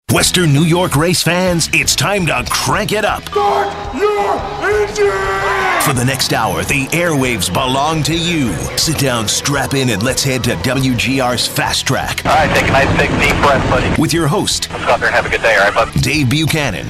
Western New York race fans, it's time to crank it up. Start your engine! For the next hour, the airwaves belong to you. Sit down, strap in, and let's head to WGR's Fast Track. All right, take a nice big deep breath, buddy. With your host, Let's go out there and have a good day, all right, bud? Dave Buchanan.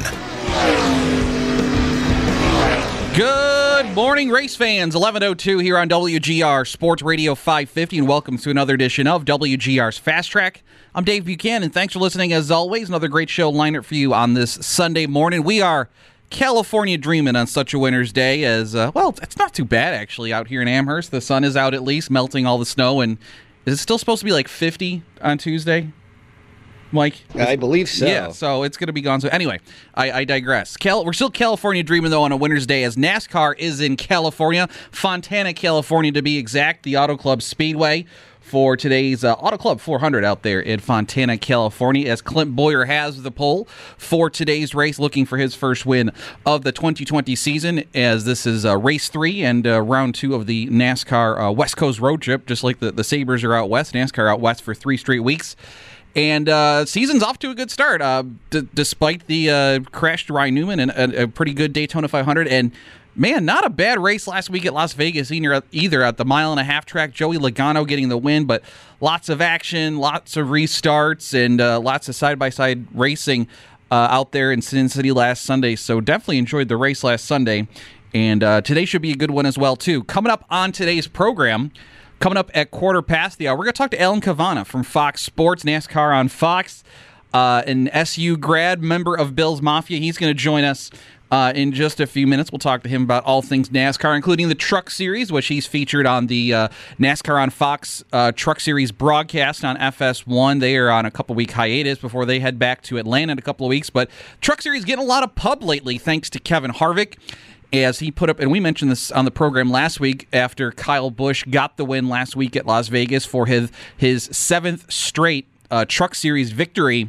Good morning, race fans. 11:02 here on WGR Sports Radio 550, and welcome to another edition of WGR's Fast Track. I'm Dave Buchanan. Thanks for listening, as always. Another great show lined up for you on this Sunday morning. We are California dreaming on such a winter's day as, well, it's not too bad, actually, out here in Amherst. The sun is out at least, melting all the snow, and is it still supposed to be like 50 on Tuesday? Mike? I believe so. Yeah, so it's going to be gone. So anyway, I digress. We're still California dreaming, though, on a winter's day as NASCAR is in California, Fontana, California, to be exact, the Auto Club Speedway for today's Auto Club 400 out there in Fontana, California, as Clint Bowyer has the pole for today's race, looking for his first win of the 2020 season, as this is race 3 and round 2 of the NASCAR West Coast road trip. Just like the Sabres are out west, NASCAR out west for 3 straight weeks. And season's off to a good start, despite the crash to Ryan Newman and a pretty good Daytona 500. And, man, not a bad race last week at Las Vegas either at the mile-and-a-half track. Joey Logano getting the win, but lots of action, lots of restarts, and lots of side-by-side racing out there in Sin City last Sunday. So definitely enjoyed the race last Sunday. And today should be a good one as well, too. Coming up on today's program, coming up at 15:15 the hour, we're going to talk to Alan Cavanna from Fox Sports, NASCAR on Fox, an SU grad, member of Bill's Mafia. He's going to join us in just a few minutes. We'll talk to him about all things NASCAR, including the Truck Series, which he's featured on the NASCAR on Fox Truck Series broadcast on FS1. They are on a couple-week hiatus before they head back to Atlanta in a couple of weeks. But Truck Series getting a lot of pub lately, thanks to Kevin Harvick, as he put up, and we mentioned this on the program last week, after Kyle Busch got the win last week at Las Vegas for his 7th straight Truck Series victory.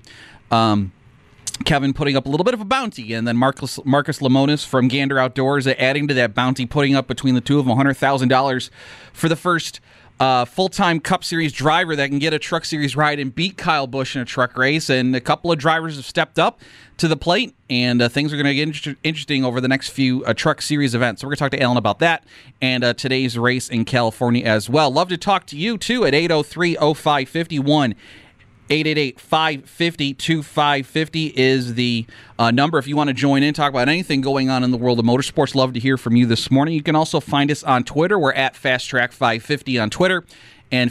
Kevin putting up a little bit of a bounty, and then Marcus Lemonis from Gander Outdoors adding to that bounty, putting up between the two of them $100,000 for the first full-time Cup Series driver that can get a Truck Series ride and beat Kyle Busch in a truck race. And a couple of drivers have stepped up to the plate, and things are going to get interesting over the next few Truck Series events. So we're going to talk to Alan about that and today's race in California as well. Love to talk to you, too, at 803-0551. 888-550-2550 is the number if you want to join in, talk about anything going on in the world of motorsports. Love to hear from you this morning. You can also find us on Twitter. We're at FastTrack550 on Twitter and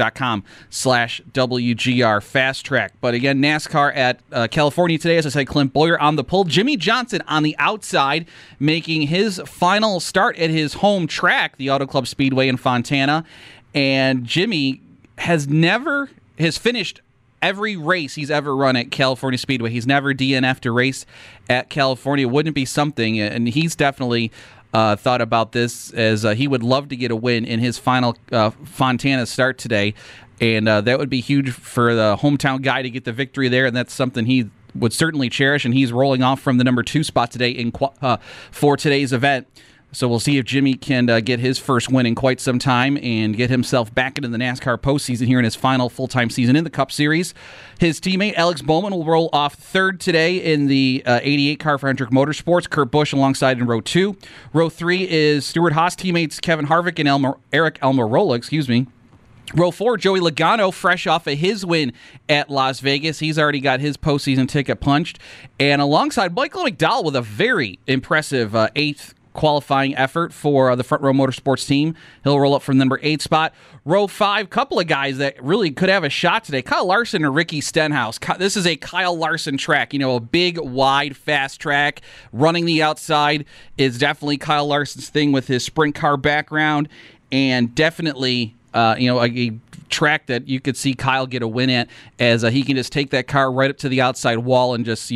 Facebook.com/WGR Fast Track. But again, NASCAR at California today, as I said, Clint Bowyer on the pole. Jimmie Johnson on the outside, making his final start at his home track, the Auto Club Speedway in Fontana. And Jimmy has finished every race he's ever run at California Speedway. He's never DNF'd a race at California. Wouldn't it be something? And he's definitely thought about this, as he would love to get a win in his final Fontana start today. And that would be huge for the hometown guy to get the victory there, and that's something he would certainly cherish. And he's rolling off from the number 2 spot today for today's event. So we'll see if Jimmy can get his first win in quite some time and get himself back into the NASCAR postseason here in his final full-time season in the Cup Series. His teammate Alex Bowman will roll off 3rd today in the 88 car for Hendrick Motorsports. Kurt Busch alongside in row 2. Row 3 is Stewart Haas teammates Kevin Harvick and Eric Almirola, Row 4, Joey Logano, fresh off of his win at Las Vegas. He's already got his postseason ticket punched. And alongside Michael McDowell with a very impressive 8th qualifying effort for the Front Row Motorsports team. He'll roll up from the number 8 spot. Row 5, couple of guys that really could have a shot today. Kyle Larson and Ricky Stenhouse. This is a Kyle Larson track. A big, wide, fast track. Running the outside is definitely Kyle Larson's thing with his sprint car background, and definitely a track that you could see Kyle get a win at, as he can just take that car right up to the outside wall and just,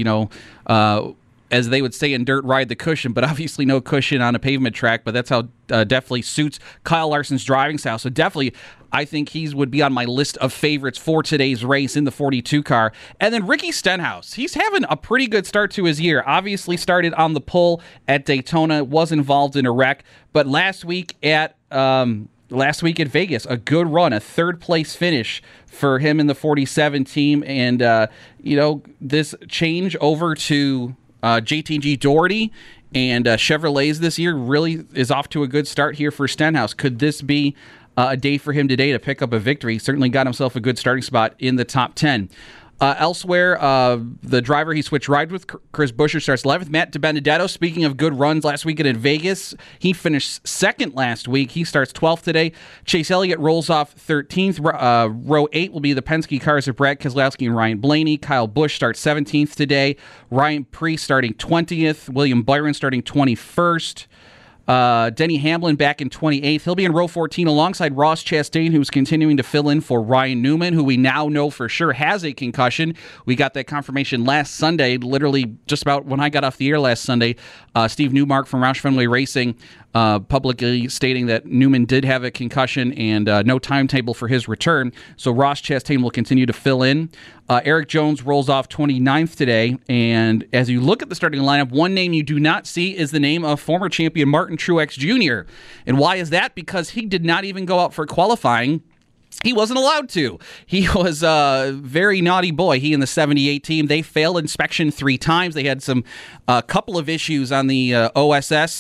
as they would say in dirt, ride the cushion, but obviously no cushion on a pavement track, but that's how definitely suits Kyle Larson's driving style. So definitely, I think he would be on my list of favorites for today's race in the 42 car. And then Ricky Stenhouse, he's having a pretty good start to his year. Obviously started on the pole at Daytona, was involved in a wreck, but last week at last week at Vegas, a good run, a third-place finish for him in the 47 team. And, this change over to JTG Doherty and Chevrolets this year really is off to a good start here for Stenhouse. Could this be a day for him today to pick up a victory? Certainly got himself a good starting spot in the top 10. Elsewhere, the driver he switched rides with, Chris Buescher, starts 11th. Matt DiBenedetto, speaking of good runs last weekend in Vegas, he finished second last week. He starts 12th today. Chase Elliott rolls off 13th. Row 8 will be the Penske cars of Brad Keselowski and Ryan Blaney. Kyle Busch starts 17th today. Ryan Preece starting 20th. William Byron starting 21st. Denny Hamlin back in 28th. He'll be in row 14 alongside Ross Chastain, who's continuing to fill in for Ryan Newman, who we now know for sure has a concussion. We got that confirmation last Sunday, literally just about when I got off the air last Sunday. Steve Newmark from Roush Fenway Racing publicly stating that Newman did have a concussion and no timetable for his return. So Ross Chastain will continue to fill in. Eric Jones rolls off 29th today. And as you look at the starting lineup, one name you do not see is the name of former champion Martin Truex Jr. And why is that? Because he did not even go out for qualifying. He wasn't allowed to. He was a very naughty boy. He and the 78 team, they failed inspection 3 times. They had some couple of issues on the OSS,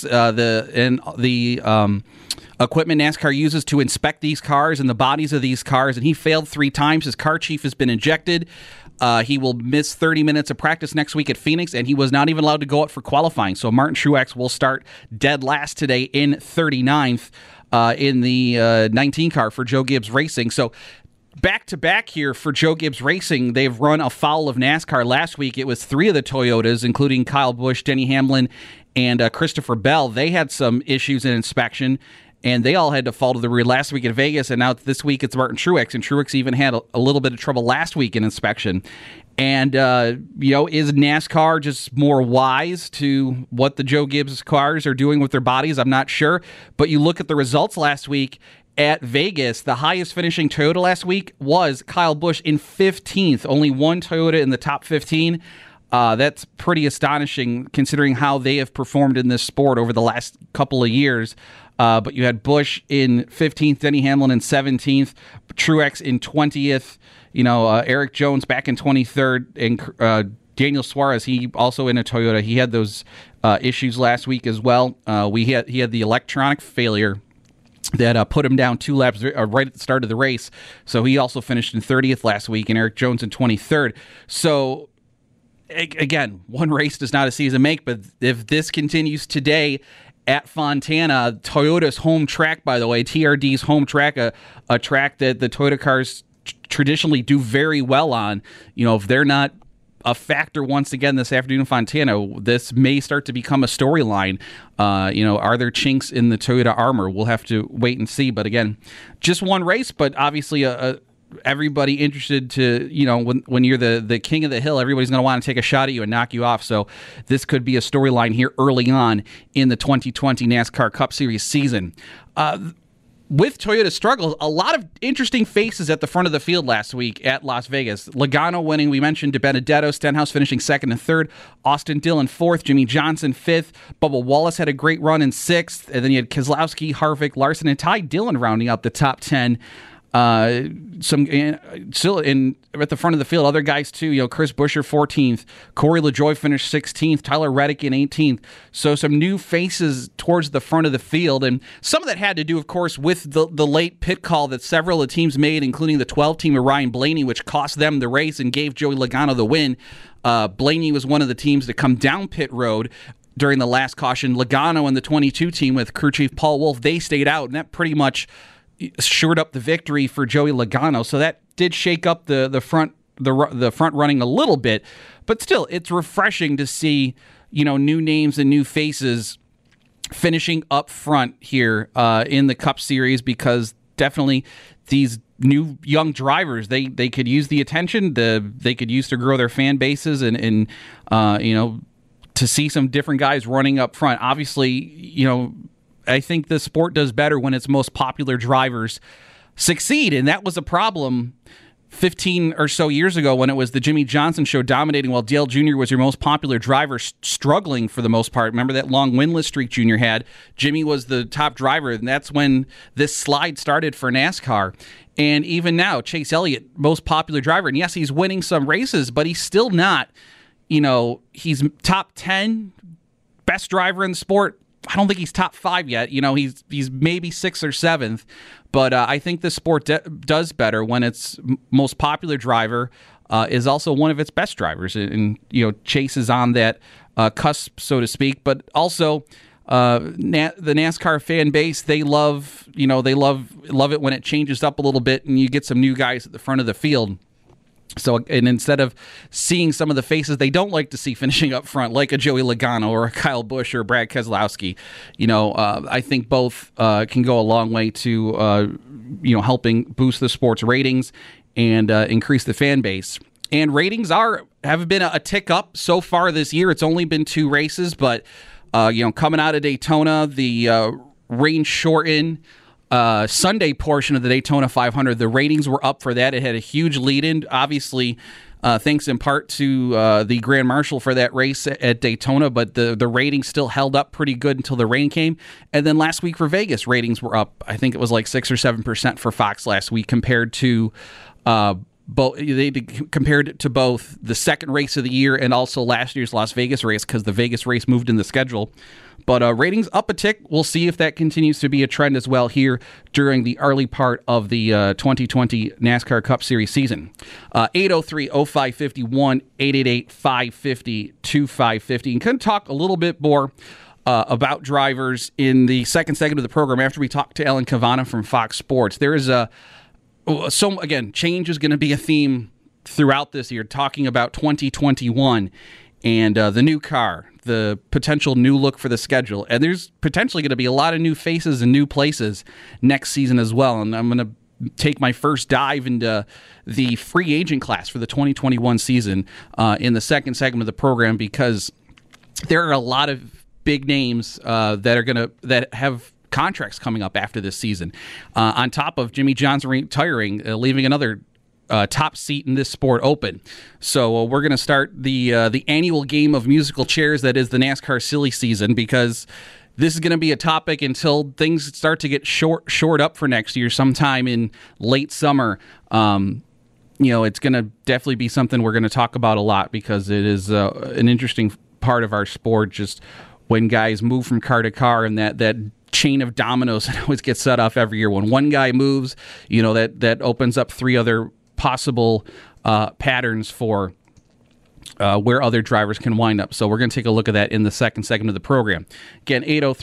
the equipment NASCAR uses to inspect these cars and the bodies of these cars, and he failed 3 times. His car chief has been ejected. He will miss 30 minutes of practice next week at Phoenix, and he was not even allowed to go out for qualifying. So Martin Truex will start dead last today in 39th. In the 19 car for Joe Gibbs Racing. So back-to-back here for Joe Gibbs Racing. They've run afoul of NASCAR. Last week it was 3 of the Toyotas, including Kyle Busch, Denny Hamlin, and Christopher Bell. They had some issues in inspection, and they all had to fall to the rear last week at Vegas, and now this week it's Martin Truex, and Truex even had a little bit of trouble last week in inspection. And, is NASCAR just more wise to what the Joe Gibbs cars are doing with their bodies? I'm not sure. But you look at the results last week at Vegas, the highest finishing Toyota last week was Kyle Busch in 15th. Only one Toyota in the top 15. That's pretty astonishing considering how they have performed in this sport over the last couple of years. But you had Busch in 15th, Denny Hamlin in 17th, Truex in 20th. Eric Jones back in 23rd, and Daniel Suarez, he also in a Toyota. He had those issues last week as well. He had the electronic failure that put him down 2 laps right at the start of the race. So he also finished in 30th last week, and Eric Jones in 23rd. So again, one race does not a season make, but if this continues today at Fontana, Toyota's home track, by the way, TRD's home track, a track that the Toyota cars traditionally do very well on. If they're not a factor once again this afternoon in Fontana, this may start to become a storyline. Are there chinks in the Toyota armor? We'll have to wait and see. But again, just one race, but obviously everybody interested to, when you're the king of the hill, everybody's going to want to take a shot at you and knock you off. So this could be a storyline here early on in the 2020 NASCAR Cup Series season. With Toyota's struggles, a lot of interesting faces at the front of the field last week at Las Vegas. Logano winning, we mentioned DiBenedetto, Stenhouse finishing 2nd and 3rd, Austin Dillon 4th, Jimmy Johnson 5th, Bubba Wallace had a great run in 6th, and then you had Keselowski, Harvick, Larson, and Ty Dillon rounding out the top 10. Still at the front of the field, other guys too. Chris Buescher 14th, Corey LaJoie finished 16th, Tyler Reddick in 18th. So some new faces towards the front of the field, and some of that had to do, of course, with the late pit call that several of the teams made, including the 12 team of Ryan Blaney, which cost them the race and gave Joey Logano the win. Blaney was one of the teams to come down pit road during the last caution. Logano and the 22 team with crew chief Paul Wolfe, they stayed out, and that pretty much shored up the victory for Joey Logano. So that did shake up the front running a little bit, but still, it's refreshing to see new names and new faces finishing up front here in the Cup Series, because definitely these new young drivers, they could use the attention, they could use to grow their fan bases and to see some different guys running up front. Obviously, I think the sport does better when its most popular drivers succeed, and that was a problem 15 or so years ago when it was the Jimmy Johnson show dominating while Dale Jr. was your most popular driver, struggling for the most part. Remember that long winless streak Jr. had? Jimmy was the top driver, and that's when this slide started for NASCAR. And even now, Chase Elliott, most popular driver. And yes, he's winning some races, but he's still not, he's top 10 best driver in the sport. I don't think he's top 5 yet. He's maybe 6th or 7th. But I think the sport does better when its most popular driver is also one of its best drivers. And Chase is on that cusp, so to speak. But also, the NASCAR fan base, they love it when it changes up a little bit and you get some new guys at the front of the field. So, and instead of seeing some of the faces they don't like to see finishing up front, like a Joey Logano or a Kyle Busch or a Brad Keselowski, I think both can go a long way to, helping boost the sport's ratings and increase the fan base. And ratings have been a tick up so far this year. It's only been 2 races, but, coming out of Daytona, the rain shortened Sunday portion of the Daytona 500, the ratings were up for that. It had a huge lead-in, obviously, thanks in part to the Grand Marshal for that race at Daytona, but the ratings still held up pretty good until the rain came. And then last week for Vegas, ratings were up. I think it was like 6 or 7% for Fox last week compared to compared it to both the second race of the year and also last year's Las Vegas race, because the Vegas race moved in the schedule. But ratings up a tick. We'll see if that continues to be a trend as well here during the early part of the 2020 NASCAR Cup Series season. 803-0551, 888-550-2550. And can talk a little bit more about drivers in the second segment of the program after we talk to Ellen Cavanagh from Fox Sports. There is change is going to be a theme throughout this year, talking about 2021 and the new car, the potential new look for the schedule. And there's potentially going to be a lot of new faces and new places next season as well. And I'm going to take my first dive into the free agent class for the 2021 season in the second segment of the program, because there are a lot of big names that have contracts coming up after this season. On top of Jimmy Johnson retiring, leaving another top seat in this sport open. So we're going to start the annual game of musical chairs that is the NASCAR silly season, because this is going to be a topic until things start to get shored up for next year, sometime in late summer. It's going to definitely be something we're going to talk about a lot, because it is an interesting part of our sport, just when guys move from car to car, and that chain of dominoes that always gets set off every year. When one guy moves, that opens up 3 other possible patterns for where other drivers can wind up. So we're going to take a look at that in the second segment of the program. Again,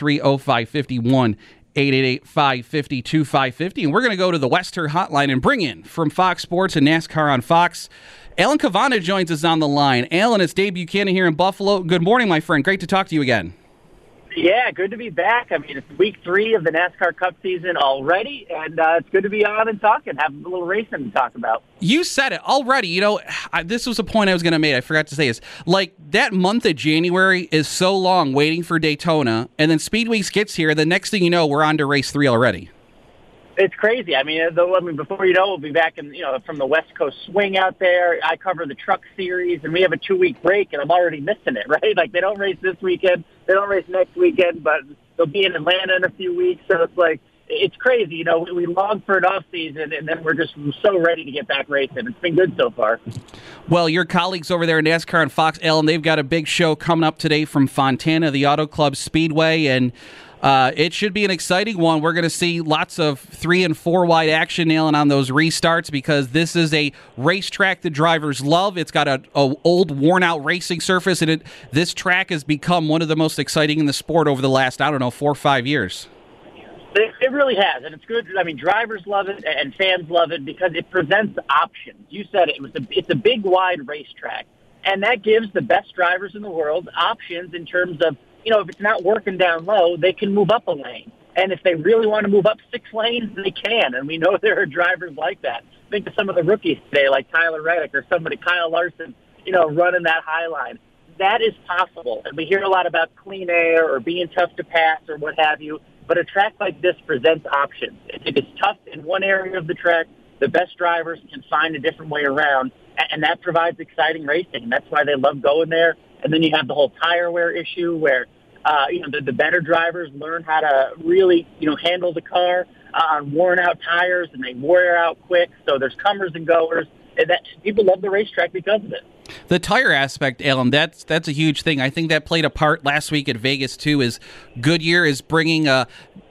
803-0551, 888-550-2550. And we're going to go to the Wester Hotline and bring in, from Fox Sports and NASCAR on Fox, Ellen Cavanagh joins us on the line. Alan, it's Dave Buchanan here in Buffalo. Good morning, my friend. Great to talk to you again. Yeah, good to be back. I mean, it's week 3 of the NASCAR Cup season already, and it's good to be on and talking, have a little racing to talk about. You said it already. This was a point I was going to make. I forgot to say this. Like, that month of January is so long waiting for Daytona, and then Speed Weeks gets here. The next thing you know, we're on to race 3 already. It's crazy. I mean, before you know, we'll be back in, from the West Coast swing out there. I cover the Truck Series, and we have a 2-week break, and I'm already missing it, right? Like, they don't race this weekend, they don't race next weekend, but they'll be in Atlanta in a few weeks. So it's like, it's crazy. We long for an off season, and then we're just so ready to get back racing. It's been good so far. Well, your colleagues over there in NASCAR and Fox, Ellen, they've got a big show coming up today from Fontana, the Auto Club Speedway, and it should be an exciting one. We're going to see lots of 3 and 4 wide action nailing on those restarts, because this is a racetrack the drivers love. It's got an old, worn-out racing surface, and this track has become one of the most exciting in the sport over the last, 4 or 5 years. It really has, and it's good. I mean, drivers love it, and fans love it, because it presents options. You said it. It's a big, wide racetrack, and that gives the best drivers in the world options in terms of, if it's not working down low, they can move up a lane. And if they really want to move up 6 lanes, they can. And we know there are drivers like that. Think of some of the rookies today, like Tyler Reddick or Kyle Larson, running that high line. That is possible. And we hear a lot about clean air or being tough to pass or what have you. But a track like this presents options. If it's tough in one area of the track, the best drivers can find a different way around, and that provides exciting racing. And that's why they love going there. And then you have the whole tire wear issue where, the better drivers learn how to really, handle the car on worn out tires, and they wear out quick. So there's comers and goers. And that people love the racetrack because of it. The tire aspect, Alan, that's a huge thing. I think that played a part last week at Vegas too. Is Goodyear is bringing the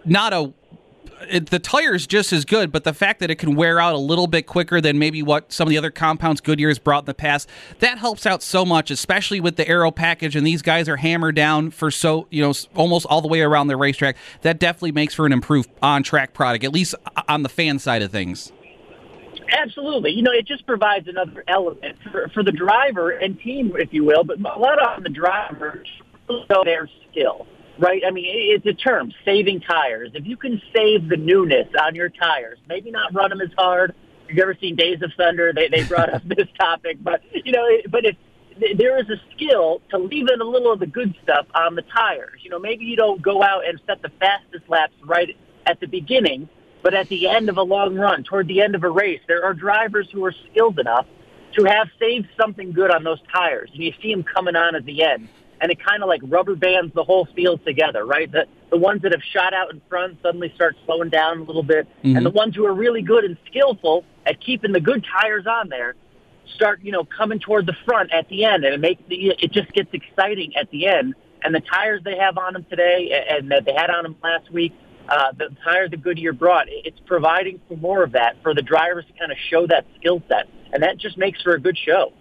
tire is just as good, but the fact that it can wear out a little bit quicker than maybe what some of the other compounds Goodyear has brought in the past, that helps out so much, especially with the aero package. And these guys are hammered down for almost all the way around the racetrack. That definitely makes for an improved on-track product, at least on the fan side of things. Absolutely. It just provides another element for the driver and team, if you will, but a lot on the driver show their skill, right? I mean, it's a term, saving tires. If you can save the newness on your tires, maybe not run them as hard. If you've ever seen Days of Thunder, they brought up this topic, but if there is a skill to leave in a little of the good stuff on the tires. Maybe you don't go out and set the fastest laps right at the beginning, but at the end of a long run, toward the end of a race, there are drivers who are skilled enough to have saved something good on those tires. And you see them coming on at the end. And it kind of like rubber bands the whole field together, right? The ones that have shot out in front suddenly start slowing down a little bit. Mm-hmm. And the ones who are really good and skillful at keeping the good tires on there start, coming toward the front at the end. And it just gets exciting at the end. And the tires they have on them today and that they had on them last week, the tires that Goodyear brought, it's providing for more of that for the drivers to kind of show that skill set. And that just makes for a good show.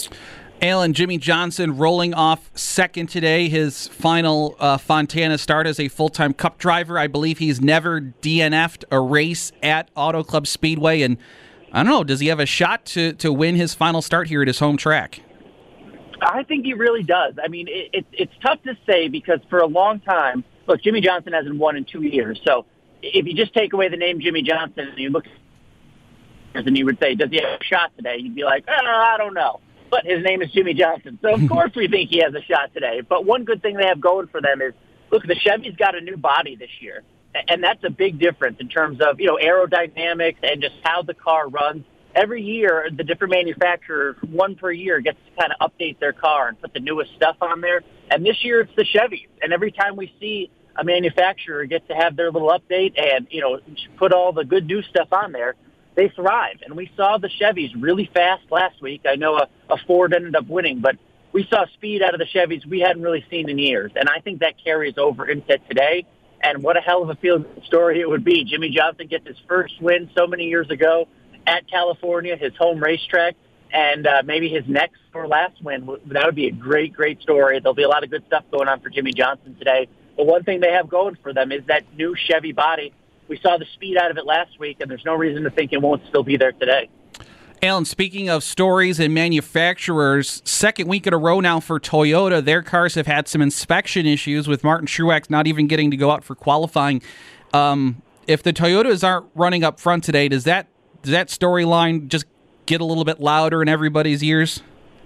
Alan, Jimmie Johnson rolling off second today, his final Fontana start as a full-time Cup driver. I believe he's never DNF'd a race at Auto Club Speedway. And I don't know, does he have a shot to win his final start here at his home track? I think he really does. I mean, it's tough to say because for a long time, look, Jimmie Johnson hasn't won in 2 years. So if you just take away the name Jimmie Johnson and you look and you would say, does he have a shot today? You'd be like, I don't know. But his name is Jimmie Johnson. So, of course, we think he has a shot today. But one good thing they have going for them is, look, the Chevy's got a new body this year. And that's a big difference in terms of, aerodynamics and just how the car runs. Every year, the different manufacturers, one per year, gets to kind of update their car and put the newest stuff on there. And this year, it's the Chevys. And every time we see a manufacturer get to have their little update and, put all the good new stuff on there, they thrive. And we saw the Chevys really fast last week. I know a Ford ended up winning, but we saw speed out of the Chevys we hadn't really seen in years. And I think that carries over into today. And what a hell of a field story it would be. Jimmie Johnson gets his first win so many years ago at California, his home racetrack, and maybe his next or last win. That would be a great, great story. There'll be a lot of good stuff going on for Jimmie Johnson today. But one thing they have going for them is that new Chevy body. We saw the speed out of it last week, and there's no reason to think it won't still be there today. Alan, speaking of stories and manufacturers, second week in a row now for Toyota. Their cars have had some inspection issues with Martin Truex not even getting to go out for qualifying. If the Toyotas aren't running up front today, does that storyline just get a little bit louder in everybody's ears?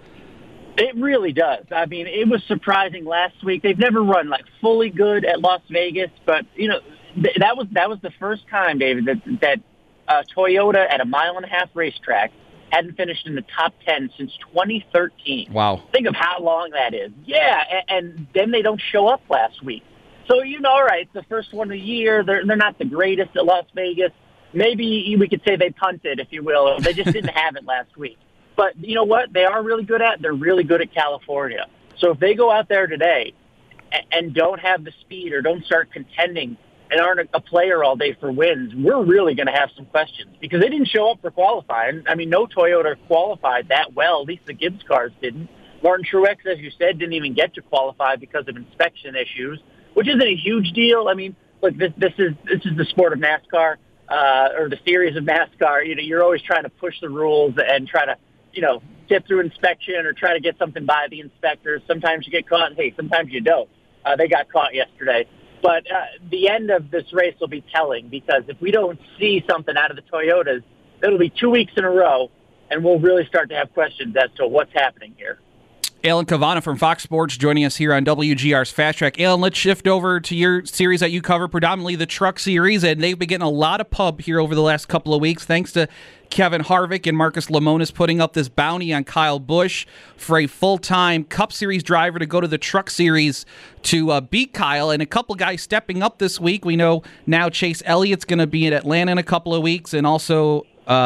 It really does. I mean, it was surprising last week. They've never run fully good at Las Vegas, but that was the first time, David, that Toyota at a 1.5-mile racetrack hadn't finished in the top 10 since 2013. Wow. Think of how long that is. Yeah, and then they don't show up last week. So, all right, it's the first one of the year. They're not the greatest at Las Vegas. Maybe we could say they punted, if you will. They just didn't have it last week. But you know what? They are really good at? They're really good at California. So if they go out there today and don't have the speed or don't start contending and aren't a player all day for wins, we're really going to have some questions because they didn't show up for qualifying. I mean, no Toyota qualified that well. At least the Gibbs cars didn't. Martin Truex, as you said, didn't even get to qualify because of inspection issues, which isn't a huge deal. I mean, look, this is the sport of NASCAR or the series of NASCAR. You're always trying to push the rules and try to get through inspection or try to get something by the inspectors. Sometimes you get caught, and hey, sometimes you don't. They got caught yesterday. But the end of this race will be telling because if we don't see something out of the Toyotas, it'll be 2 weeks in a row, and we'll really start to have questions as to what's happening here. Alan Cavanna from Fox Sports joining us here on WGR's Fast Track. Alan, let's shift over to your series that you cover, predominantly the Truck Series, and they've been getting a lot of pub here over the last couple of weeks, thanks to Kevin Harvick and Marcus Lemonis putting up this bounty on Kyle Busch for a full-time Cup Series driver to go to the Truck Series to beat Kyle, and a couple guys stepping up this week. We know now Chase Elliott's going to be in Atlanta in a couple of weeks, and also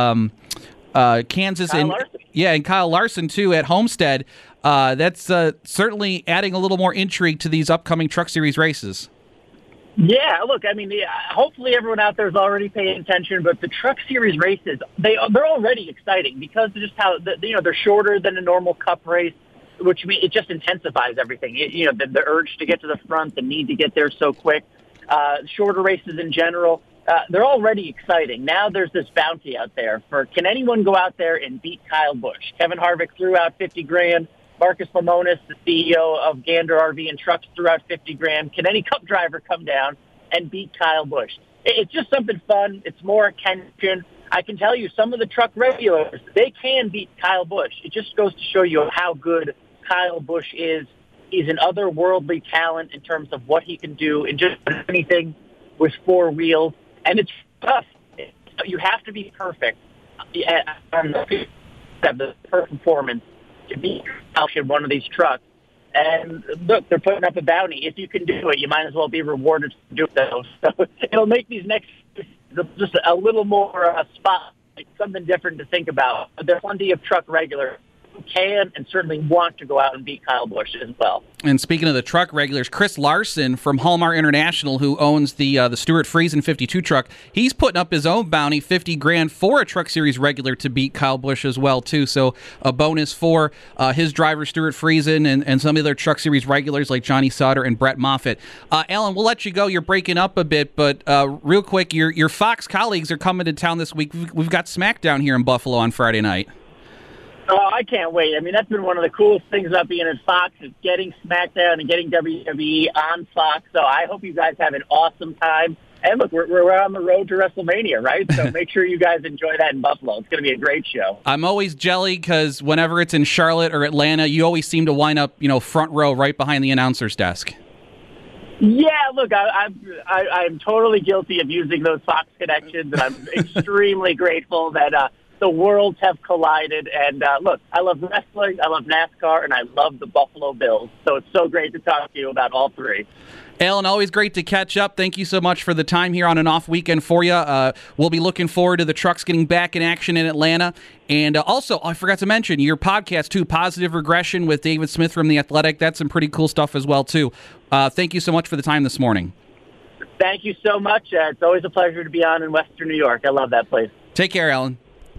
Kansas and Kyle Larson too at Homestead. That's certainly adding a little more intrigue to these upcoming Truck Series races. Yeah, look, I mean, hopefully everyone out there is already paying attention, but the Truck Series races, they're already exciting because of just how, they're shorter than a normal Cup race, which means it just intensifies everything. The urge to get to the front, the need to get there so quick, shorter races in general. They're already exciting. Now there's this bounty out there for, can anyone go out there and beat Kyle Busch? Kevin Harvick threw out $50,000. Marcus Lemonis, the CEO of Gander RV and Trucks, threw out $50,000. Can any Cup driver come down and beat Kyle Busch? It's just something fun. It's more attention. I can tell you some of the truck regulars, they can beat Kyle Busch. It just goes to show you how good Kyle Busch is. He's an otherworldly talent in terms of what he can do in just anything with four wheels. And it's tough. You have to be perfect on the perfect performance to beat in one of these trucks. And look, they're putting up a bounty. If you can do it, you might as well be rewarded to do so. So it'll make these next just a little more spot, something different to think about. There are plenty of truck regulars who can and certainly want to go out and beat Kyle Busch as well. And speaking of the truck regulars, Chris Larson from Hallmark International, who owns the Stuart Friesen 52 truck, he's putting up his own bounty, $50,000 for a Truck Series regular to beat Kyle Busch as well too. So a bonus for his driver Stuart Friesen and some of the other Truck Series regulars like Johnny Sauter and Brett Moffitt. Alan, we'll let you go. You're breaking up a bit, but real quick, your Fox colleagues are coming to town this week. We've got SmackDown here in Buffalo on Friday night. Oh, I can't wait. I mean, that's been one of the coolest things about being at Fox is getting SmackDown and getting WWE on Fox. So I hope you guys have an awesome time. And look, we're on the road to WrestleMania, right? So make sure you guys enjoy that in Buffalo. It's going to be a great show. I'm always jelly because whenever it's in Charlotte or Atlanta, you always seem to wind up, front row right behind the announcer's desk. Yeah, look, I'm totally guilty of using those Fox connections, and I'm extremely grateful that the worlds have collided. And look, I love wrestling, I love NASCAR, and I love the Buffalo Bills. So it's so great to talk to you about all three. Alan, always great to catch up. Thank you so much for the time here on an off weekend for you. We'll be looking forward to the trucks getting back in action in Atlanta. And also, I forgot to mention your podcast, too, Positive Regression with David Smith from The Athletic. That's some pretty cool stuff as well, too. Thank you so much for the time this morning. Thank you so much. It's always a pleasure to be on in Western New York. I love that place. Take care, Alan.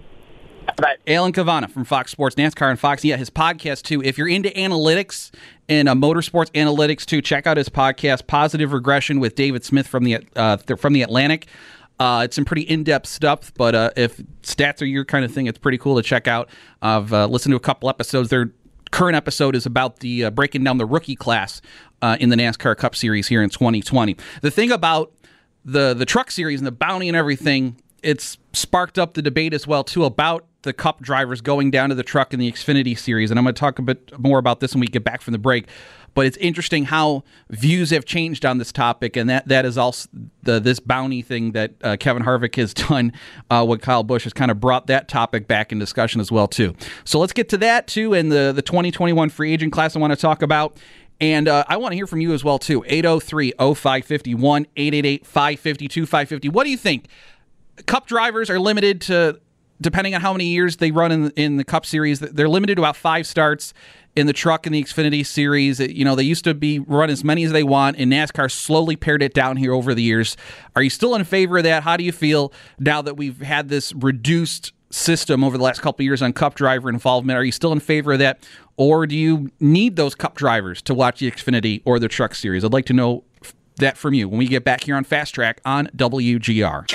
Bye. Alan Cavanna from Fox Sports, NASCAR and Fox. Yeah, his podcast, too. If you're into analytics and motorsports analytics, too, check out his podcast, Positive Regression with David Smith from the Atlantic. It's some pretty in-depth stuff, but if stats are your kind of thing, it's pretty cool to check out. I've listened to a couple episodes. Their current episode is about the breaking down the rookie class in the NASCAR Cup Series here in 2020. The thing about the Truck Series and the bounty and everything, it's sparked up the debate as well, too, about the Cup drivers going down to the Truck in the Xfinity Series. And I'm going to talk a bit more about this when we get back from the break. But it's interesting how views have changed on this topic, and that is also this bounty thing that Kevin Harvick has done with Kyle Busch has kind of brought that topic back in discussion as well, too. So let's get to that, too, and the 2021 free agent class I want to talk about. And I want to hear from you as well, too. 803-0551, 888-552-550. What do you think? Cup drivers are limited to, depending on how many years they run in the Cup Series, they're limited to about 5 starts in the Truck and the Xfinity Series. They used to be run as many as they want, and NASCAR slowly pared it down here over the years. Are you still in favor of that? How do you feel now that we've had this reduced system over the last couple of years on Cup driver involvement? Are you still in favor of that, or do you need those Cup drivers to watch the Xfinity or the Truck Series? I'd like to know that from you when we get back here on Fast Track on WGR.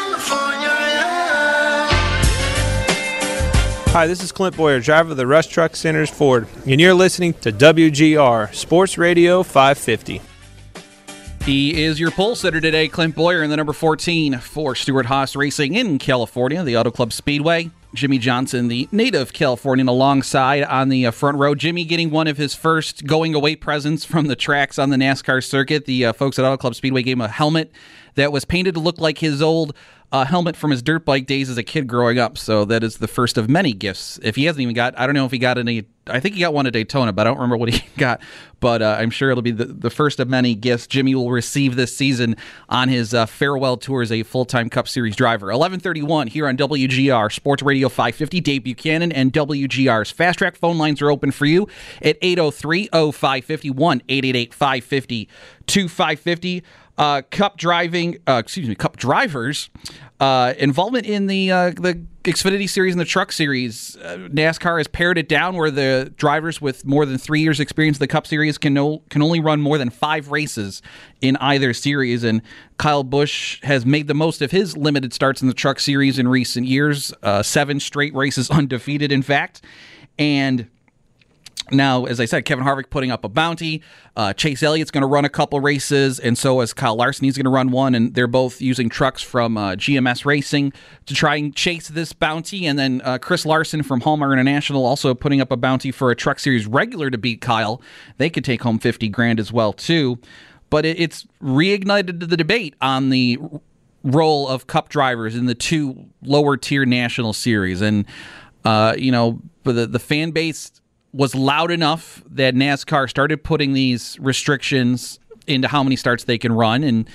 Hi, this is Clint Boyer, driver of the Rush Truck Centers Ford, and you're listening to WGR Sports Radio 550. He is your pole sitter today, Clint Boyer, in the number 14 for Stewart-Haas Racing in California, the Auto Club Speedway. Jimmy Johnson, the native Californian, alongside on the front row. Jimmy getting one of his first going-away presents from the tracks on the NASCAR circuit. The folks at Auto Club Speedway gave him a helmet that was painted to look like his old helmet from his dirt bike days as a kid growing up. So that is the first of many gifts. If he hasn't even got, I don't know if he got any, I think he got one at Daytona, but I don't remember what he got. But I'm sure it'll be the first of many gifts Jimmy will receive this season on his farewell tour as a full-time Cup Series driver. 11:31 here on WGR Sports Radio 550. Dave Buchanan and WGR's Fast Track phone lines are open for you at 803-0550, 1-888-550-2550. Cup drivers involvement in the Xfinity Series and the Truck Series. NASCAR has pared it down where the drivers with more than 3 years experience in the Cup Series can only run more than 5 races in either series, and Kyle Busch has made the most of his limited starts in the Truck Series in recent years, 7 straight races undefeated, in fact. And now, as I said, Kevin Harvick putting up a bounty. Chase Elliott's going to run a couple races, and so is Kyle Larson. He's going to run one, and they're both using trucks from GMS Racing to try and chase this bounty. And then Chris Larson from Hallmark International also putting up a bounty for a Truck Series regular to beat Kyle. They could take home $50,000 as well, too. But it's reignited the debate on the role of Cup drivers in the 2 lower-tier national series. And, the fan base was loud enough that NASCAR started putting these restrictions into how many starts they can run. And,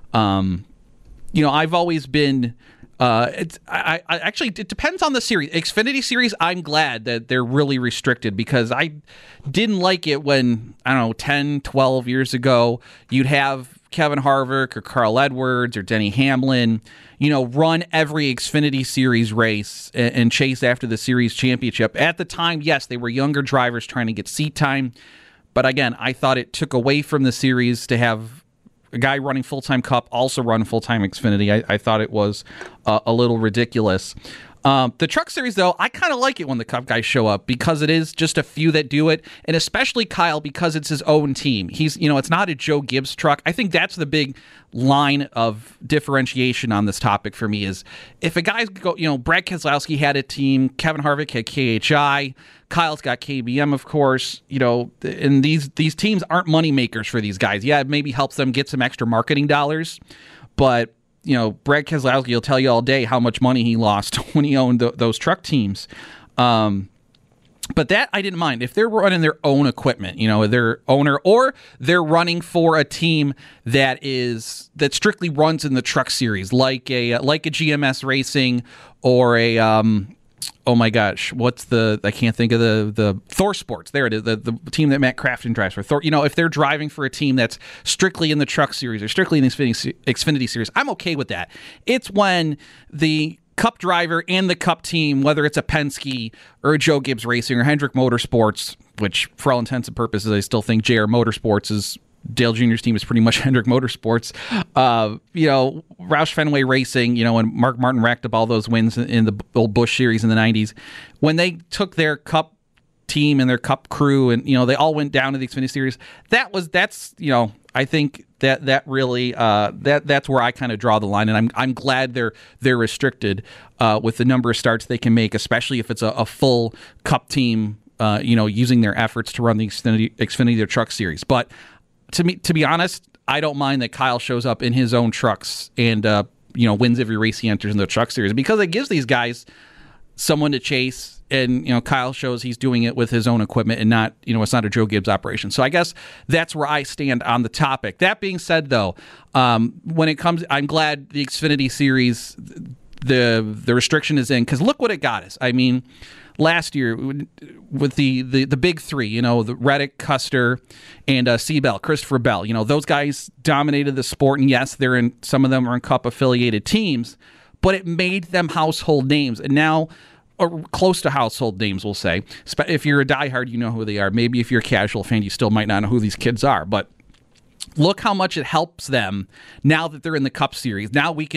I've always been, actually, it depends on the series. Xfinity Series, I'm glad that they're really restricted because I didn't like it when, 10, 12 years ago, you'd have Kevin Harvick or Carl Edwards or Denny Hamlin, run every Xfinity Series race and chase after the series championship. At the time, yes, they were younger drivers trying to get seat time. But again, I thought it took away from the series to have a guy running full-time Cup also run full-time Xfinity. I thought it was a little ridiculous. The Truck Series, though, I kind of like it when the Cup guys show up because it is just a few that do it, and especially Kyle because it's his own team. He's, it's not a Joe Gibbs truck. I think that's the big line of differentiation on this topic for me is if a guy's go, Brad Keselowski had a team, Kevin Harvick had KHI, Kyle's got KBM, of course, and these teams aren't money makers for these guys. Yeah, it maybe helps them get some extra marketing dollars, but Brad Keselowski will tell you all day how much money he lost when he owned those truck teams. But that I didn't mind. If they're running their own equipment, their owner, or they're running for a team that strictly runs in the Truck Series, like a GMS Racing or a oh my gosh, I can't think of the Thor Sports. There it is, the team that Matt Crafton drives for. Thor, if they're driving for a team that's strictly in the Truck Series or strictly in the Xfinity Series, I'm okay with that. It's when the Cup driver and the Cup team, whether it's a Penske or a Joe Gibbs Racing or Hendrick Motorsports, which for all intents and purposes, I still think JR Motorsports is Dale Jr.'s team is pretty much Hendrick Motorsports. Roush Fenway Racing, and Mark Martin racked up all those wins in the old Busch series in the 90s. When they took their Cup team and their Cup crew and, they all went down to the Xfinity Series, I think that really that's where I kind of draw the line, and I'm glad they're restricted with the number of starts they can make, especially if it's a full Cup team, using their efforts to run the Xfinity or Truck Series. But to be honest, I don't mind that Kyle shows up in his own trucks and wins every race he enters in the Truck Series because it gives these guys someone to chase. And, Kyle shows he's doing it with his own equipment and not, it's not a Joe Gibbs operation. So I guess that's where I stand on the topic. That being said, though, when it comes, I'm glad the Xfinity Series, the restriction is in because look what it got us. I mean, last year with the big three, the Reddick, Custer, and Seabell, Christopher Bell, those guys dominated the sport. And yes, some of them are in Cup affiliated teams, but it made them household names. And now, or close to household names, we'll say. If you're a diehard, you know who they are. Maybe if you're a casual fan, you still might not know who these kids are. But look how much it helps them now that they're in the Cup Series. Now we can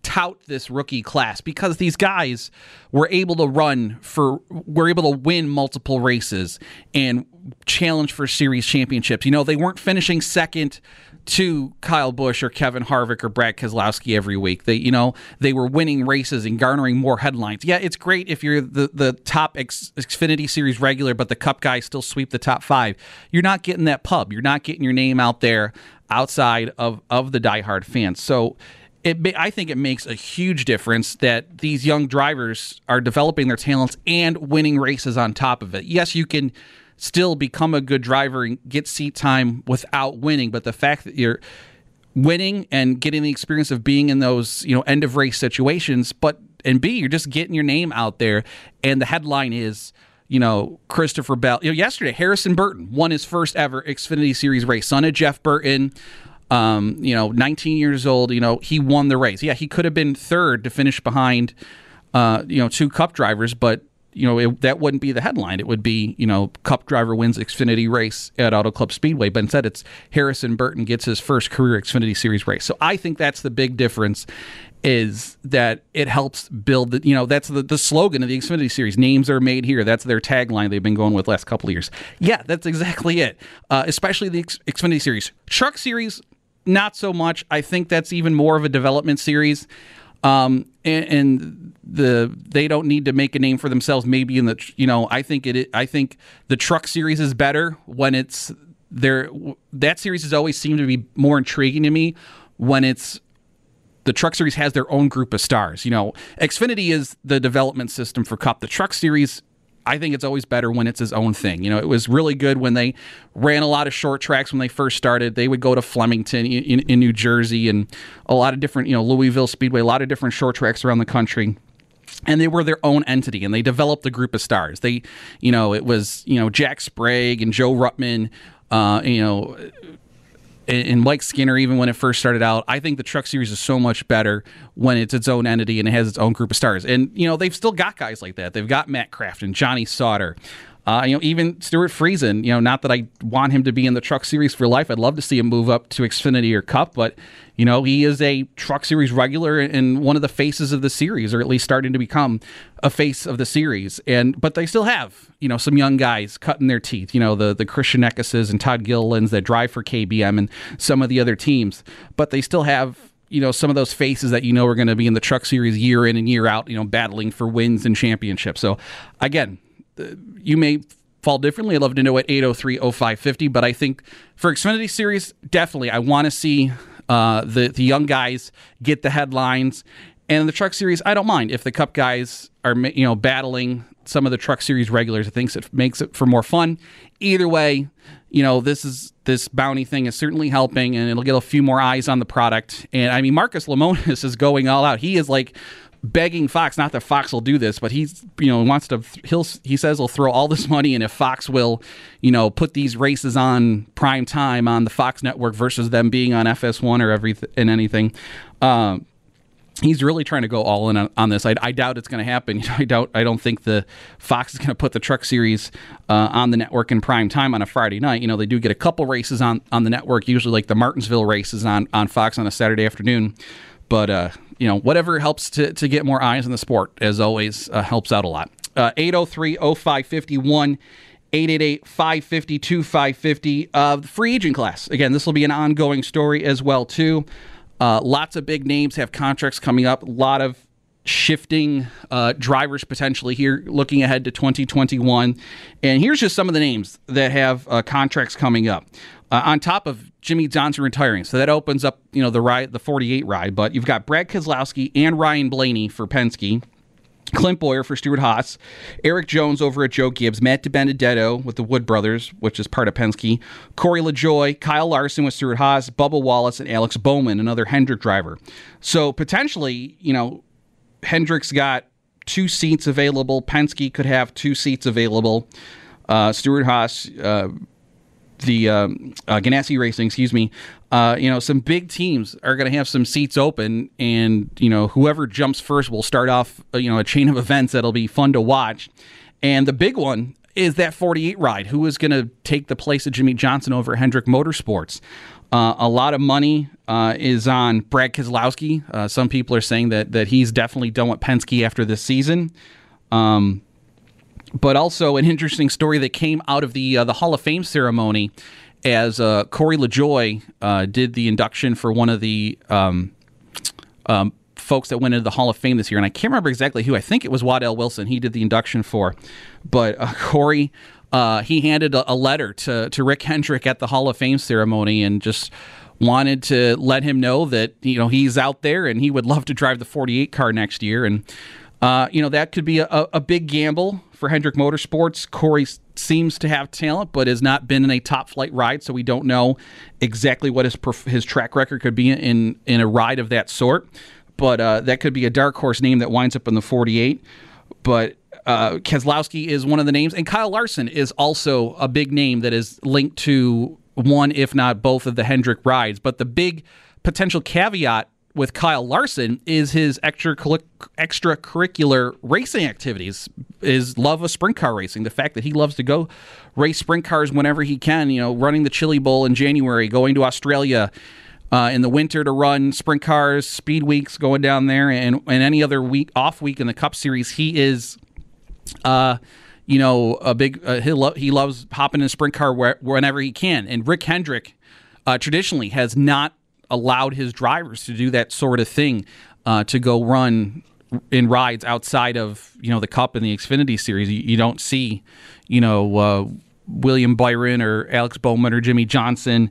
tout this rookie class because these guys were able to win multiple races and challenge for series championships. They weren't finishing second to Kyle Busch or Kevin Harvick or Brad Keselowski every week. They were winning races and garnering more headlines. Yeah, it's great if you're the top Xfinity Series regular, but the Cup guys still sweep the top 5. You're not getting that pub. You're not getting your name out there outside of the diehard fans. So I think it makes a huge difference that these young drivers are developing their talents and winning races on top of it. Yes, you can still become a good driver and get seat time without winning, but the fact that you're winning and getting the experience of being in those end of race situations, and B, you're just getting your name out there, and the headline is Christopher Bell. Yesterday Harrison Burton won his first ever Xfinity Series race, son of Jeff Burton. 19 years old. He won the race. Yeah, he could have been third to finish behind 2 Cup drivers, but that wouldn't be the headline. It would be, Cup driver wins Xfinity race at Auto Club Speedway. But instead, it's Harrison Burton gets his first career Xfinity Series race. So I think that's the big difference, is that it helps build that's the slogan of the Xfinity Series. Names are made here. That's their tagline they've been going with the last couple of years. Yeah, that's exactly it. Especially the Xfinity Series. Truck Series, not so much. I think that's even more of a development series. They don't need to make a name for themselves. Maybe I think the Truck Series is better when it's there. That series has always seemed to be more intriguing to me when it's the Truck Series has their own group of stars. Xfinity is the development system for Cup. The Truck Series, I think it's always better when it's his own thing. It was really good when they ran a lot of short tracks when they first started. They would go to Flemington in New Jersey and a lot of different, Louisville Speedway, a lot of different short tracks around the country. And they were their own entity, and they developed a group of stars. It was, Jack Sprague and Joe Ruttman, and Mike Skinner, even when it first started out. I think the Truck Series is so much better when it's its own entity and it has its own group of stars. And, they've still got guys like that. They've got Matt Crafton, Johnny Sauter, even Stuart Friesen. Not that I want him to be in the Truck Series for life. I'd love to see him move up to Xfinity or Cup, but, he is a Truck Series regular and one of the faces of the series, or at least starting to become a face of the series. But they still have, some young guys cutting their teeth, the Christian Eckeses and Todd Gillilands that drive for KBM and some of the other teams. But they still have, some of those faces that are going to be in the Truck Series year in and year out, battling for wins and championships. So, again, you may fall differently. I'd love to know at 803-0550, but I think for Xfinity Series, definitely I want to see the young guys get the headlines. And in the Truck Series, I don't mind if the Cup guys are battling some of the Truck Series regulars. I think it makes it for more fun. Either way, this bounty thing is certainly helping, and it'll get a few more eyes on the product. And I mean, Marcus Lemonis is going all out. He is begging Fox, not that Fox will do this, but he's he says he'll throw all this money in if Fox will put these races on prime time on the Fox network versus them being on FS1 or anything. He's really trying to go all in on this. I doubt it's going to happen. I don't think the Fox is going to put the Truck Series on the network in prime time on a Friday night. They do get a couple races on the network, usually like the Martinsville races on Fox on a Saturday afternoon. But whatever helps to get more eyes on the sport, as always, helps out a lot. 803-0551, 888-550-2550. The free agent class. Again, this will be an ongoing story as well, too. Lots of big names have contracts coming up. A lot of shifting drivers potentially here looking ahead to 2021. And here's just some of the names that have contracts coming up. On top of Jimmy Johnson retiring. So that opens up, the 48 ride. But you've got Brad Keselowski and Ryan Blaney for Penske, Clint Bowyer for Stewart-Haas, Eric Jones over at Joe Gibbs, Matt DiBenedetto with the Wood Brothers, which is part of Penske, Corey LaJoie, Kyle Larson with Stewart-Haas, Bubba Wallace, and Alex Bowman, another Hendrick driver. So potentially, Hendrick's got 2 seats available. Penske could have 2 seats available. Stewart-Haas, the Ganassi Racing, some big teams are going to have some seats open, and whoever jumps first will start off a chain of events that'll be fun to watch. And the big one is that 48 ride. Who is going to take the place of Jimmy Johnson over at Hendrick Motorsports? A lot of money is on Brad Keselowski. Some people are saying that he's definitely done with Penske after this season. But also an interesting story that came out of the Hall of Fame ceremony as Corey LaJoie did the induction for one of the folks that went into the Hall of Fame this year. And I can't remember exactly who. I think it was Waddell Wilson he did the induction for. But Corey, he handed a letter to Rick Hendrick at the Hall of Fame ceremony and just wanted to let him know that, he's out there and he would love to drive the 48 car next year. And, that could be a big gamble for Hendrick Motorsports. Corey seems to have talent, but has not been in a top flight ride, so we don't know exactly what his track record could be in a ride of that sort. But that could be a dark horse name that winds up in the 48. But Keselowski is one of the names, and Kyle Larson is also a big name that is linked to one, if not both, of the Hendrick rides. But the big potential caveat with Kyle Larson is his extracurricular racing activities, his love of sprint car racing, the fact that he loves to go race sprint cars whenever he can, running the Chili Bowl in January, going to Australia in the winter to run sprint cars, speed weeks, going down there, and any other off week in the Cup Series. He is a big he loves hopping in a sprint car whenever he can. And Rick Hendrick traditionally has not allowed his drivers to do that sort of thing, to go run in rides outside of the Cup and the Xfinity Series. You don't see William Byron or Alex Bowman or Jimmy Johnson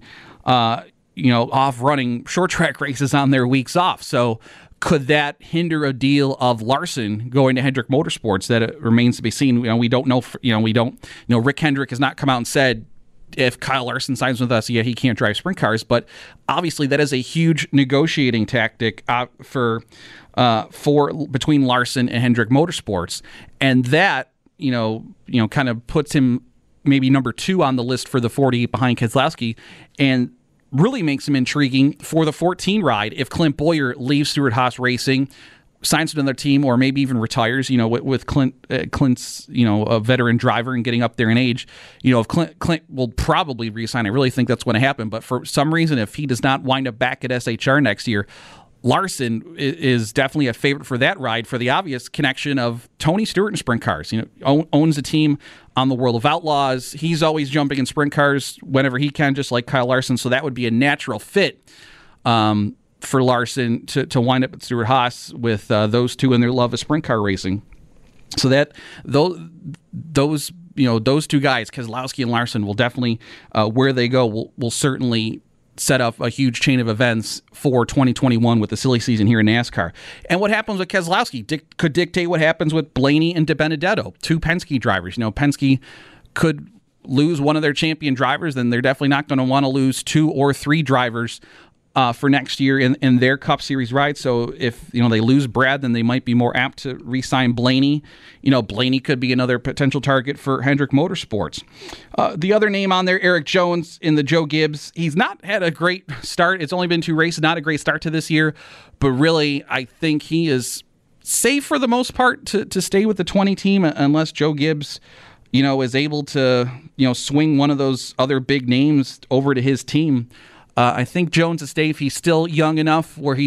off running short track races on their weeks off. So could that hinder a deal of Larson going to Hendrick Motorsports? That it remains to be seen. We don't know. Rick Hendrick has not come out and said, if Kyle Larson signs with us, he can't drive sprint cars. But obviously, that is a huge negotiating tactic for between Larson and Hendrick Motorsports, and that kind of puts him maybe number 2 on the list for the 48 behind Keselowski, and really makes him intriguing for the 14 ride if Clint Bowyer leaves Stewart-Haas Racing, signs with another team, or maybe even retires, with Clint's, a veteran driver and getting up there in age. If Clint will probably re-sign, I really think that's going to happen. But for some reason, if he does not wind up back at SHR next year, Larson is definitely a favorite for that ride for the obvious connection of Tony Stewart and sprint cars. Owns a team on the World of Outlaws. He's always jumping in sprint cars whenever he can, just like Kyle Larson. So that would be a natural fit for Larson to wind up at Stewart-Haas with those two and their love of sprint car racing. So that those two guys, Keselowski and Larson, will definitely where they go will certainly set up a huge chain of events for 2021 with the silly season here in NASCAR. And what happens with Keselowski could dictate what happens with Blaney and DiBenedetto, 2 Penske drivers. Penske could lose one of their champion drivers, then they're definitely not going to want to lose 2 or 3 drivers for next year in their Cup Series ride. So if they lose Brad, then they might be more apt to re-sign Blaney. Blaney could be another potential target for Hendrick Motorsports. The other name on there, Eric Jones in the Joe Gibbs. He's not had a great start. It's only been 2 races, not a great start to this year. But really, I think he is safe for the most part to stay with the 20 team unless Joe Gibbs is able to swing one of those other big names over to his team. I think Jones is safe. He's still young enough where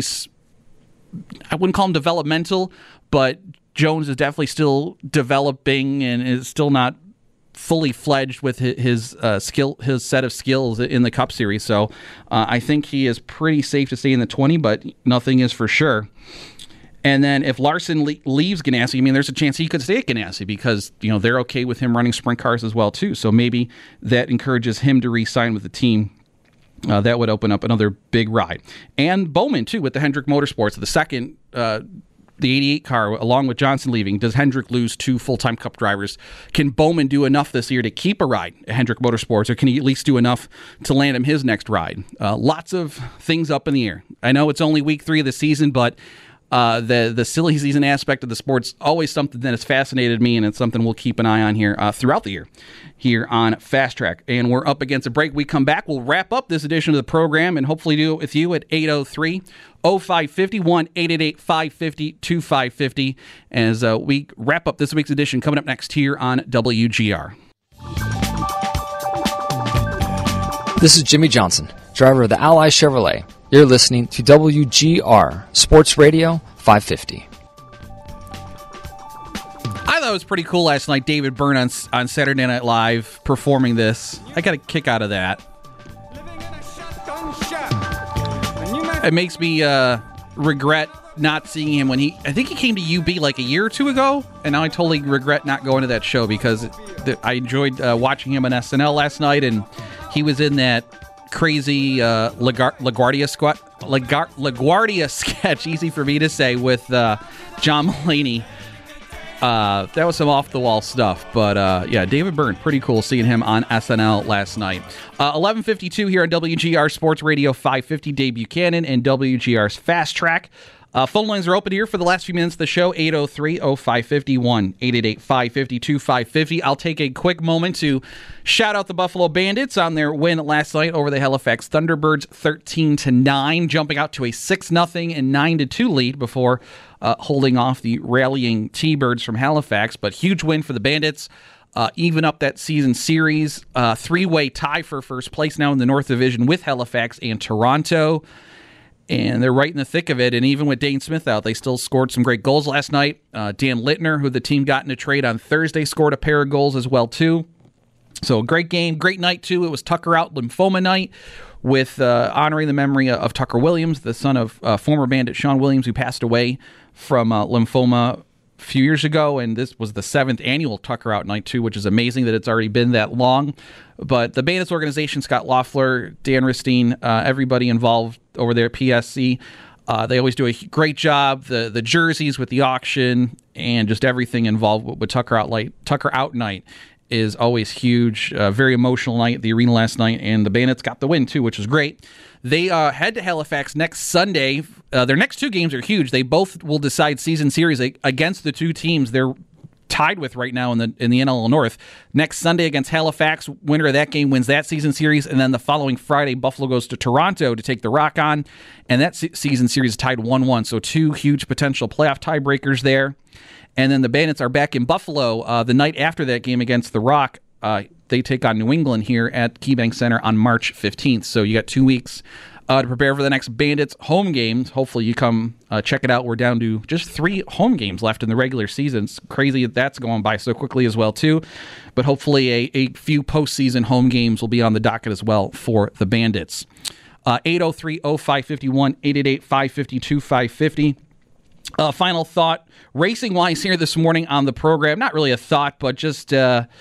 I wouldn't call him developmental, but Jones is definitely still developing and is still not fully fledged with his set of skills in the Cup Series. So I think he is pretty safe to stay in the 20, but nothing is for sure. And then if Larson leaves Ganassi, there's a chance he could stay at Ganassi because they're okay with him running sprint cars as well too. So maybe that encourages him to re-sign with the team. That would open up another big ride. And Bowman, too, with the Hendrick Motorsports, the second, the 88 car, along with Johnson leaving. Does Hendrick lose 2 full-time Cup drivers? Can Bowman do enough this year to keep a ride at Hendrick Motorsports, or can he at least do enough to land him his next ride? Lots of things up in the air. I know it's only week 3 of the season, but the silly season aspect of the sport's always something that has fascinated me, and it's something we'll keep an eye on here throughout the year here on Fast Track. And we're up against a break. We come back, we'll wrap up this edition of the program and hopefully do it with you at 803-0550, 1-888-550-2550 as we wrap up this week's edition coming up next here on WGR. This is Jimmy Johnson, driver of the Ally Chevrolet. You're listening to WGR Sports Radio 550. I thought it was pretty cool last night, David Byrne on Saturday Night Live performing this. I got a kick out of that. It makes me regret not seeing him when I think he came to UB like a year or two ago, and now I totally regret not going to that show because I enjoyed watching him on SNL last night, and he was in that crazy LaGuardia sketch, easy for me to say, with John Mulaney. That was some off-the-wall stuff, but yeah, David Byrne, pretty cool seeing him on SNL last night. 11:52 here on WGR Sports Radio 550, Dave Buchanan and WGR's Fast Track. Phone lines are open here for the last few minutes of the show, 803-0551, 888-552-550. I'll take a quick moment to shout out the Buffalo Bandits on their win last night over the Halifax Thunderbirds, 13-9, jumping out to a 6-0 and 9-2 lead before holding off the rallying T-Birds from Halifax. But huge win for the Bandits. Even up that season series. Three-way tie for first place now in the North Division with Halifax and Toronto. And they're right in the thick of it. And even with Dane Smith out, they still scored some great goals last night. Dan Littner, who the team got in a trade on Thursday, scored a pair of goals as well, too. So great game, great night, too. It was Tucker Out Lymphoma Night with honoring the memory of Tucker Williams, the son of former Bandit Sean Williams, who passed away from lymphoma a few years ago, and this was the 7th annual Tucker Out Night, too, which is amazing that it's already been that long. But the Bandits organization, Scott Loeffler, Dan Ristine, everybody involved over there at PSC, they always do a great job. The jerseys with the auction and just everything involved with Tucker Out Night is always huge. Very emotional night at the arena last night, and the Bandits got the win, too, which was great. They head to Halifax next Sunday. Their next two games are huge. They both will decide season series against the two teams they're tied with right now in the NL North. Next Sunday against Halifax, winner of that game wins that season series, and then the following Friday, Buffalo goes to Toronto to take the Rock on, and that season series is tied 1-1. So two huge potential playoff tiebreakers there. And then the Bandits are back in Buffalo the night after that game against the Rock. They take on New England here at KeyBank Center on March 15th. So you got 2 weeks to prepare for the next Bandits home games. Hopefully you come check it out. We're down to just 3 home games left in the regular season. It's crazy that that's going by so quickly as well, too. But hopefully a few postseason home games will be on the docket as well for the Bandits. 803-0551, 888-552-550. Final thought, racing-wise here this morning on the program. Not really a thought, but just want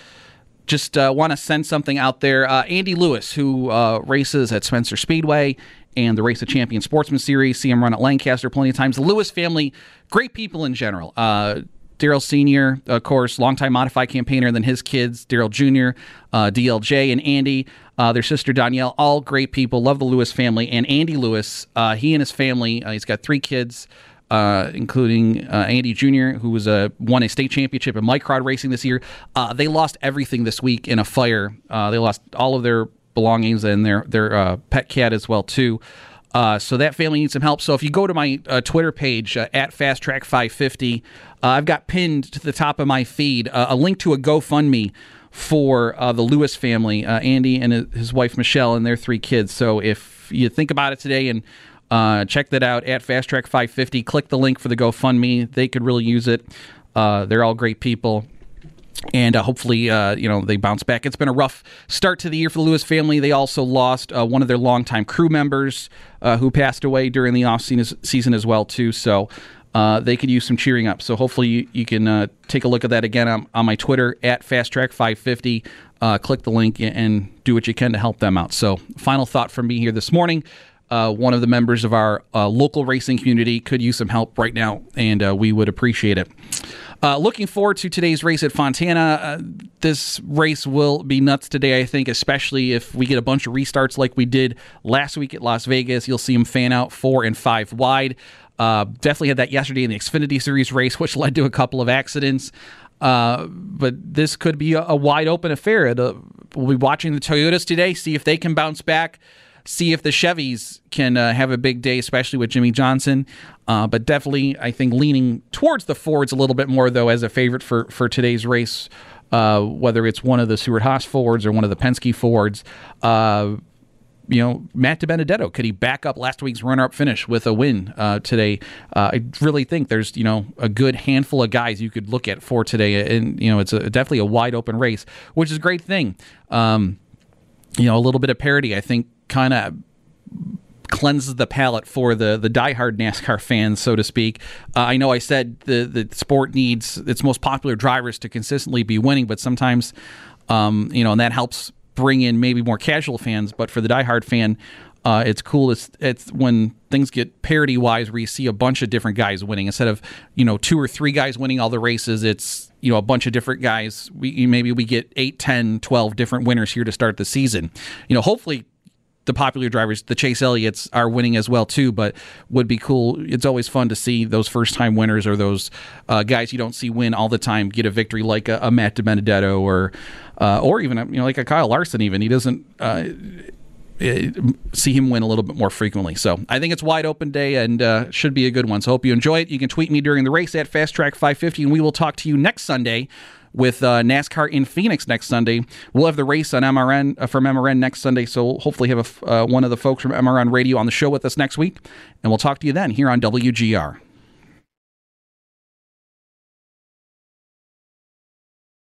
to send something out there. Andy Lewis, who races at Spencer Speedway and the Race of Champions Sportsman Series, see him run at Lancaster plenty of times. The Lewis family, great people in general. Daryl Sr., of course, longtime modified campaigner, then his kids, Daryl Jr., DLJ, and Andy, their sister Danielle, all great people. Love the Lewis family. And Andy Lewis, he and his family, he's got 3 kids, including Andy Jr., who won a state championship in microd racing this year. They lost everything this week in a fire. They lost all of their belongings and their pet cat as well, too. So that family needs some help. So if you go to my Twitter page, at FastTrack550, I've got pinned to the top of my feed a link to a GoFundMe for the Lewis family, Andy and his wife Michelle and their 3 kids. So if you think about it today and check that out at FastTrack550. Click the link for the GoFundMe. They could really use it. They're all great people. And hopefully, they bounce back. It's been a rough start to the year for the Lewis family. They also lost one of their longtime crew members who passed away during the off-season as well, too. So they could use some cheering up. So hopefully you can take a look at that again on my Twitter at FastTrack550. Click the link and do what you can to help them out. So final thought from me here this morning. One of the members of our local racing community could use some help right now, and we would appreciate it. Looking forward to today's race at Fontana. This race will be nuts today, I think, especially if we get a bunch of restarts like we did last week at Las Vegas. You'll see them fan out 4 and 5 wide. Definitely had that yesterday in the Xfinity Series race, which led to a couple of accidents. But this could be a wide-open affair. We'll be watching the Toyotas today, see if they can bounce back. See if the Chevys can have a big day, especially with Jimmy Johnson. But definitely, I think, leaning towards the Fords a little bit more, though, as a favorite for today's race, whether it's one of the Stewart-Haas Fords or one of the Penske Fords. Matt DiBenedetto, could he back up last week's runner-up finish with a win today? I really think there's, a good handful of guys you could look at for today. And, it's definitely a wide open race, which is a great thing. A little bit of parity, I think, kind of cleanses the palate for the diehard NASCAR fans, so to speak. I know I said the sport needs its most popular drivers to consistently be winning, but sometimes, and that helps bring in maybe more casual fans. But for the diehard fan, it's cool. It's when things get parity-wise where you see a bunch of different guys winning. Instead of, 2 or 3 guys winning all the races, it's, a bunch of different guys. Maybe we get 8, 10, 12 different winners here to start the season. Hopefully the popular drivers, the Chase Elliott's, are winning as well too, but would be cool. It's always fun to see those first-time winners or those guys you don't see win all the time get a victory, like a Matt DiBenedetto or even like a Kyle Larson. Even he doesn't see him win a little bit more frequently. So I think it's wide open day and should be a good one. So hope you enjoy it. You can tweet me during the race at FastTrack550, and we will talk to you next Sunday with NASCAR in Phoenix next Sunday. We'll have the race on MRN from MRN next Sunday, so we'll hopefully have one of the folks from MRN Radio on the show with us next week, and we'll talk to you then here on WGR.